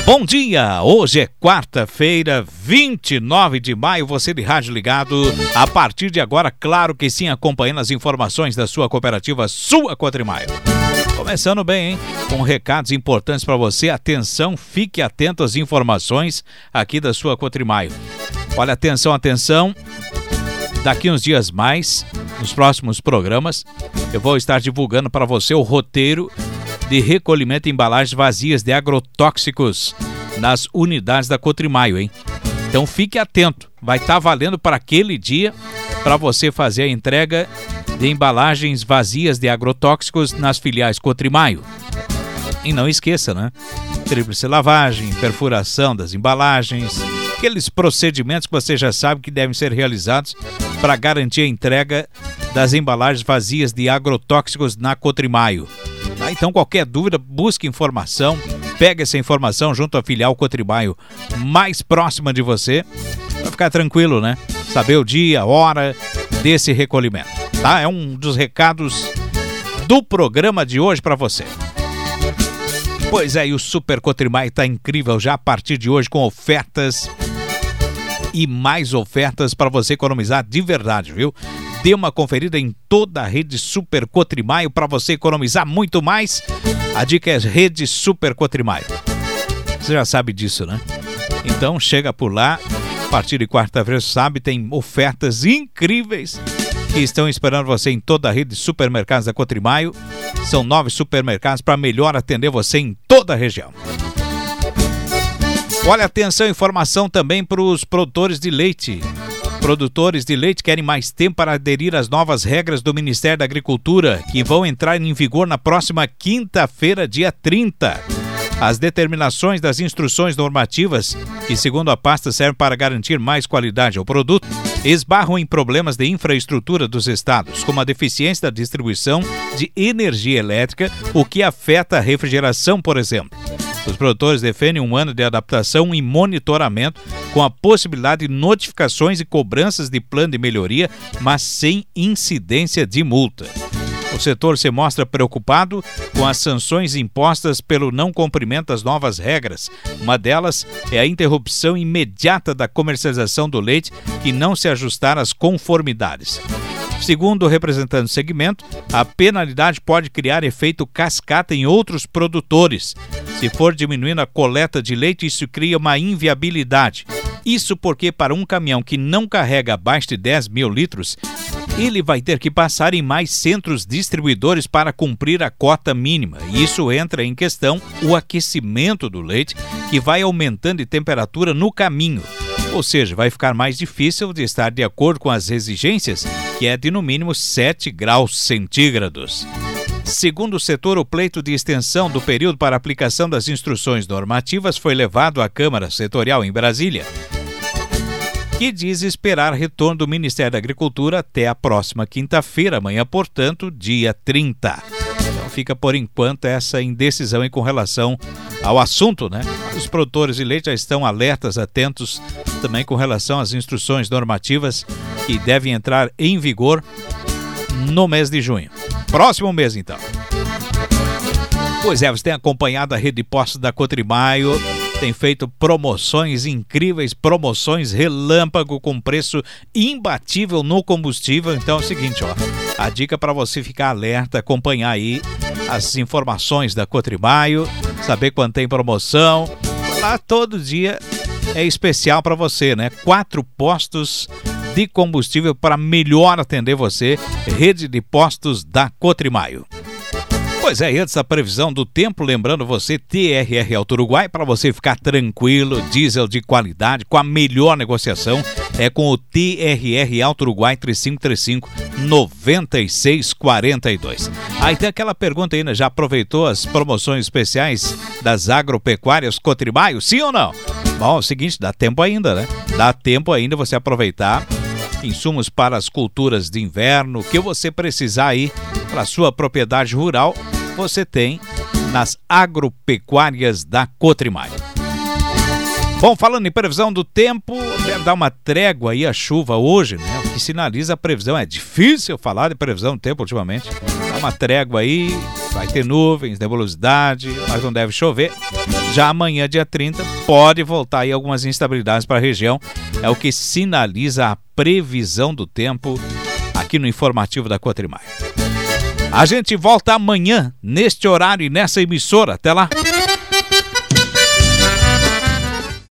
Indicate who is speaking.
Speaker 1: Bom dia, hoje é quarta-feira, 29 de maio, você de rádio ligado, a partir de agora, claro que sim, acompanhando as informações da sua cooperativa Sua Cotrimaio. Começando bem, hein? Com recados importantes para você, atenção, fique atento às informações aqui da Sua Cotrimaio. Olha, atenção, daqui uns dias mais, nos próximos programas, eu vou estar divulgando para você o roteiro de recolhimento de embalagens vazias de agrotóxicos nas unidades da Cotrimaio, hein? Então fique atento, vai estar valendo para aquele dia para você fazer a entrega de embalagens vazias de agrotóxicos nas filiais Cotrimaio. E não esqueça, né? Tríplice lavagem, perfuração das embalagens, aqueles procedimentos que você já sabe que devem ser realizados para garantir a entrega das embalagens vazias de agrotóxicos na Cotrimaio. Então, qualquer dúvida, busque informação, pegue essa informação junto à filial Cotrimaio mais próxima de você, para ficar tranquilo, né? Saber o dia, a hora desse recolhimento, tá? É um dos recados do programa de hoje para você. Pois é, e o Super Cotrimaio tá incrível já a partir de hoje com ofertas e mais ofertas para você economizar de verdade, viu? Dê uma conferida em toda a rede Super Cotrimaio para você economizar muito mais. A dica é rede Super Cotrimaio. Você já sabe disso, né? Então chega por lá, a partir de quarta-feira, sabe, tem ofertas incríveis que estão esperando você em toda a rede de supermercados da Cotrimaio. São 9 supermercados para melhor atender você em toda a região. Olha, atenção, informação também para os produtores de leite. Produtores de leite querem mais tempo para aderir às novas regras do Ministério da Agricultura, que vão entrar em vigor na próxima quinta-feira, dia 30. As determinações das instruções normativas, que segundo a pasta servem para garantir mais qualidade ao produto, esbarram em problemas de infraestrutura dos estados, como a deficiência da distribuição de energia elétrica, o que afeta a refrigeração, por exemplo. Os produtores defendem um ano de adaptação e monitoramento com a possibilidade de notificações e cobranças de plano de melhoria, mas sem incidência de multa. O setor se mostra preocupado com as sanções impostas pelo não cumprimento das novas regras. Uma delas é a interrupção imediata da comercialização do leite que não se ajustar às conformidades. Segundo o representante do segmento, a penalidade pode criar efeito cascata em outros produtores. Se for diminuindo a coleta de leite, isso cria uma inviabilidade. Isso porque para um caminhão que não carrega abaixo de 10 mil litros, ele vai ter que passar em mais centros distribuidores para cumprir a cota mínima. E isso entra em questão o aquecimento do leite, que vai aumentando de temperatura no caminho. Ou seja, vai ficar mais difícil de estar de acordo com as exigências, que é de no mínimo 7 graus centígrados. Segundo o setor, o pleito de extensão do período para aplicação das instruções normativas foi levado à Câmara Setorial em Brasília, que diz esperar retorno do Ministério da Agricultura até a próxima quinta-feira, amanhã, portanto, dia 30. Então fica por enquanto essa indecisão com relação ao assunto, né? Os produtores de leite já estão alertas, atentos também com relação às instruções normativas que devem entrar em vigor no mês de junho. Próximo mês, então. Pois é, você tem acompanhado a rede de postos da Cotrimaio, tem feito promoções incríveis, promoções relâmpago com preço imbatível no combustível. Então é o seguinte, ó, a dica para você ficar alerta, acompanhar aí as informações da Cotrimaio, saber quando tem promoção. Lá todo dia é especial para você, né? 4 postos de combustível para melhor atender você, rede de postos da Cotrimaio. Pois é, antes da previsão do tempo, lembrando você, TRR Auto Uruguai, para você ficar tranquilo, diesel de qualidade, com a melhor negociação, é com o TRR Auto Uruguai 3535-9642. Aí tem aquela pergunta aí, né? Já aproveitou as promoções especiais das agropecuárias Cotrimaio, sim ou não? Bom, é o seguinte, dá tempo ainda, né? Dá tempo ainda você aproveitar insumos para as culturas de inverno, o que você precisar aí para a sua propriedade rural, você tem nas agropecuárias da Cotrimaio. Bom, falando em previsão do tempo, deve dar uma trégua aí a chuva hoje, né? O que sinaliza a previsão. É difícil falar de previsão do tempo ultimamente. Dá uma trégua aí, Vai ter nuvens, nebulosidade, mas não deve chover. Já amanhã, dia 30, pode voltar aí algumas instabilidades para a região. É o que sinaliza a previsão do tempo aqui no informativo da Cotrimar. A gente volta amanhã, neste horário e nessa emissora. Até lá!